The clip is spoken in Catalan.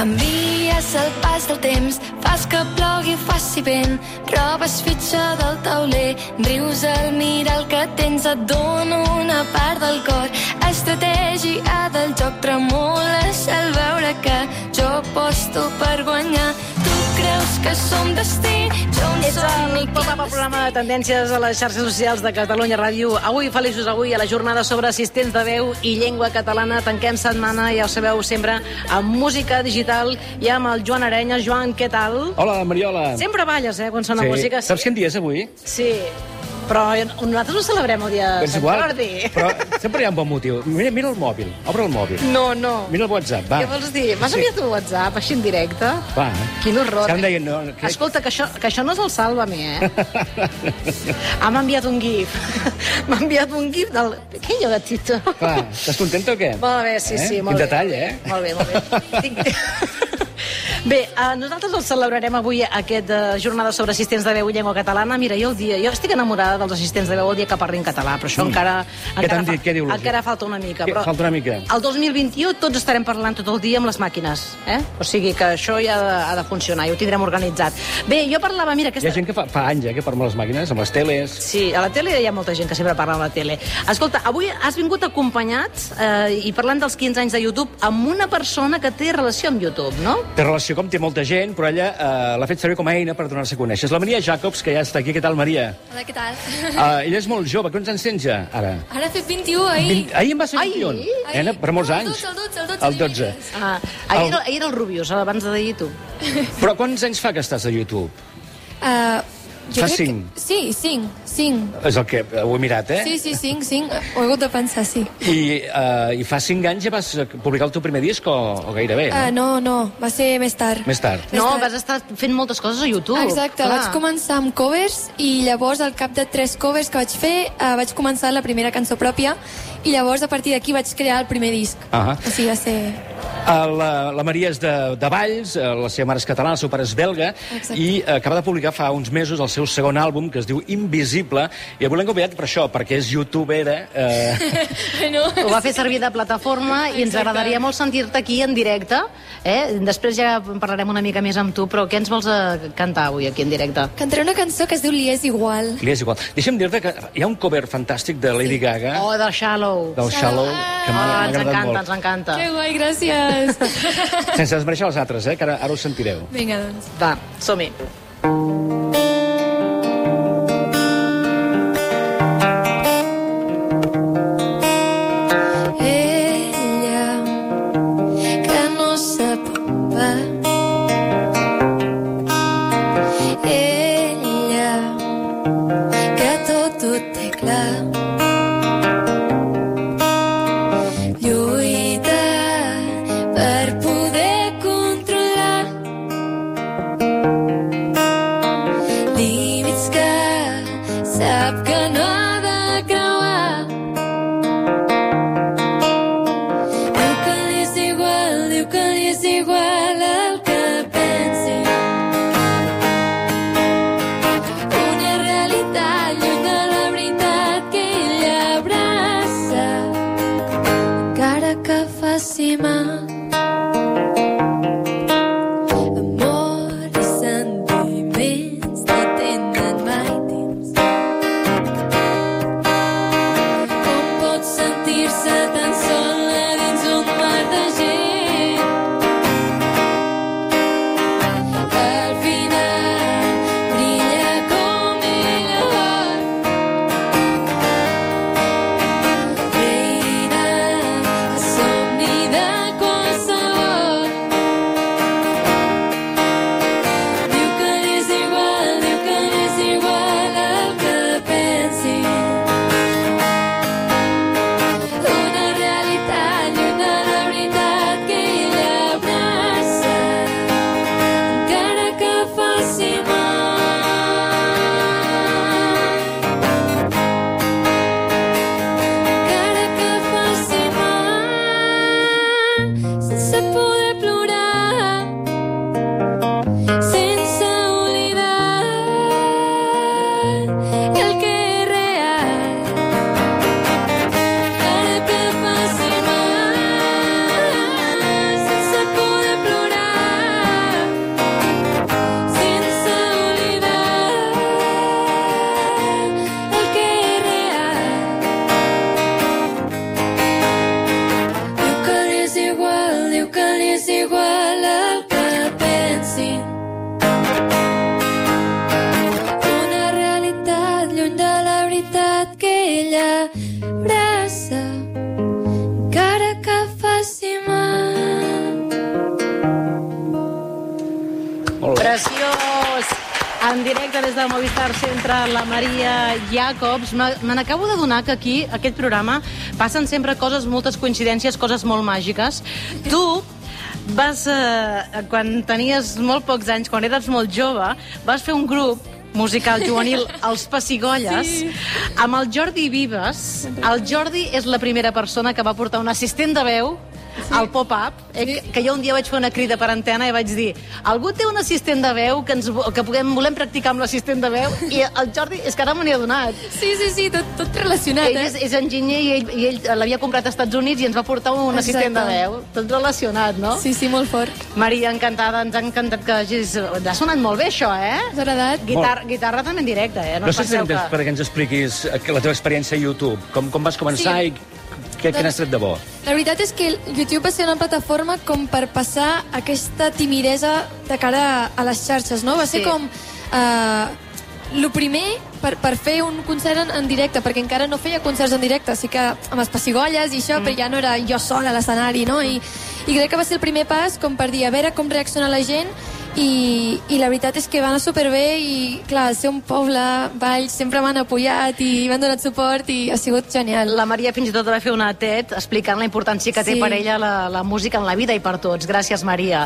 Canvies el pas del temps, fas que plogui, faci vent, robes fitxa del tauler, rius al mirar el que tens, et dono una part del cor. Estratègia del joc, tremoles al veure que jo aposto per guanyar. Tu creus que som destí, jo un somni. És el programa de tendències a les xarxes socials de Catalunya Ràdio. Avui, feliços avui, a la jornada sobre assistents de veu i llengua catalana. Tanquem setmana, ja ho sabeu, sempre amb música digital i amb el Joan Arenyes. Joan, què tal? Hola, Mariola. Sempre balles, quan sona música. Saps quin dia és avui? Sí. Però nosaltres no celebrem el dia de Sant Jordi. Però sempre hi ha un bon motiu. Mira el mòbil, obre el mòbil. No. Mira el WhatsApp, va. Què vols dir? M'has enviat un WhatsApp així en directe? Va. Quin horror. Que em deien, no, Escolta, que això no és el Sálvame, M'ha enviat un gif. M'ha enviat un gif del... Què hi ha, gatito? Clar, estàs contenta o què? Molt bé, sí, molt bé. Quin Molt detall, bé. Bé, nosaltres el celebrarem avui aquesta jornada sobre assistents de veu i llengua catalana. Mira, jo estic enamorada dels assistents de veu el dia que parli en català, però això encara falta una mica. Falta una mica. El 2021 tots estarem parlant tot el dia amb les màquines, O sigui que això ja ha de funcionar, i ho tindrem organitzat. Bé, jo parlava, mira... Hi ha gent que fa anys, que parla amb les màquines, amb les teles... Sí, a la tele hi ha molta gent que sempre parla amb la tele. Escolta, avui has vingut acompanyat, i parlant dels 15 anys de YouTube, amb una persona que té relació amb YouTube, no? Té relació, com té molta gent, però ella l'ha fet servir com a eina per donar-se a conèixer. És la Maria Jacobs, que ja està aquí. Què tal, Maria? Hola, què tal? Ella és molt jove. Quants anys tens ja, ara? Ara he fet 21, ahir. Ahir em va ser 21. Per molts anys. El 12. Ahir era el Rubius, abans de dir tu. Però quants anys fa que estàs a YouTube? Fa 5. Sí, 5. És el que ho he mirat, Sí, 5. Ho he hagut de pensar, sí. I fa 5 anys ja vas publicar el teu primer disc o gairebé? No, va ser més tard. Més tard. No, vas estar fent moltes coses a YouTube. Exacte, vaig començar amb covers i llavors al cap de 3 covers que vaig fer vaig començar la primera cançó pròpia i llavors a partir d'aquí vaig crear el primer disc. O sigui, va ser... La Maria és de Valls, la seva mare és catalana, el seu pare és belga, i acaba de publicar fa uns mesos el seu segon àlbum, que es diu Invisible, i avui l'hem convidat per això, perquè és youtubera. Ho va fer servir de plataforma i ens agradaria molt sentir-te aquí en directe. Després ja parlarem una mica més amb tu, però què ens vols cantar avui aquí en directe? Cantaré una cançó que es diu Li és igual. Li és igual. Deixa'm dir-te que hi ha un cover fantàstic de Lady Gaga. Del Shallow. Del Shallow, que m'ha agradat molt. Ens encanta. Que guai, gràcies. Sense desmereixer les altres, que ara ho sentireu. Vinga, doncs. Va, som-hi. Ella que no sap on va, ella que tot ho té clar, per poder controlar límits que sap que no ha de creuar. Diu que li és igual el que pensi. Una realitat lluny de la veritat que ella abraça, encara que faci mal. Somni de quan lluny de la veritat que ella abraça, encara que faci mal. Preciós! En directe des del Movistar Centre, la Maria Jacobs. Me n'acabo d'adonar que aquí, aquest programa, passen sempre coses, moltes coincidències, coses molt màgiques. Tu vas, quan tenies molt pocs anys, quan eres molt jove, vas fer un grup musical juvenil, Els Pessigolles, amb el Jordi Vives. El Jordi és la primera persona que va portar un assistent de veu al pop-up, que jo un dia vaig fer una crida per antena i vaig dir, algú té un assistent de veu que volem practicar amb l'assistent de veu? I el Jordi, és que ara me n'he adonat. Sí, tot relacionat. Ell és enginyer i ell l'havia comprat als Estats Units i ens va portar un assistent de veu. Tot relacionat, no? Sí, molt fort. Maria, encantada, ens ha encantat que hagis... Ha sonat molt bé, això, eh? Us ha agradat? Guitarra també en directe, eh? No sé si perquè ens expliquis la teva experiència a YouTube. Com vas començar i què n'has tret de bo? La veritat és que YouTube va ser una plataforma com per passar aquesta timidesa de cara a les xarxes, no? Va ser com el primer per fer un concert en directe, perquè encara no feia concerts en directe, sí que amb els Pessigolles i això, però ja no era jo sola a l'escenari, no? I crec que va ser el primer pas com per dir, a veure com reacciona la gent, i la veritat és que va anar superbé i clar, al ser un poble, Valls sempre m'han apoyat i m'han donat suport i ha sigut genial. La Maria fins i tot va fer una TED explicant la importància que té per ella la música en la vida i per tots. Gràcies, Maria.